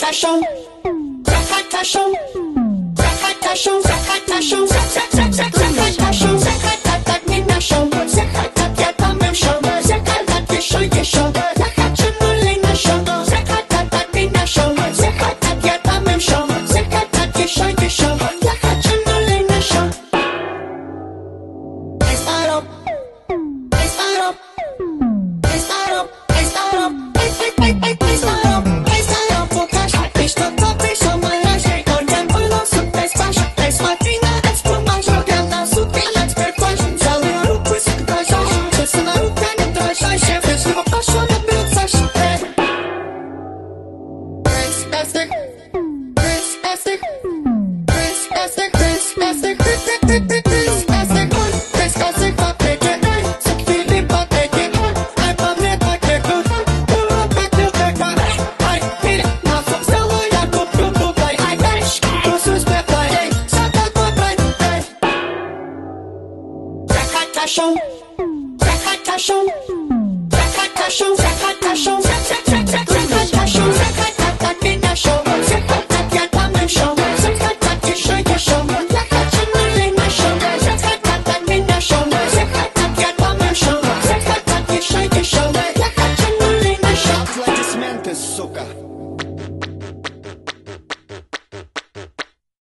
Zakatašą, zakatašą, zakatašą, zakatašą, zakatašą, zakatat nie naszą, zakatat ja tam szą, zakatat jeszą, zakaczymy naszą, zakatat nie naszą, zakatat ja tam szą, zakatat jeszą, zakaczymy naszą. Estarop, estarop, estarop, estarop, estarop. Zakatašą, zakatašą, zakatašą, zakatašą.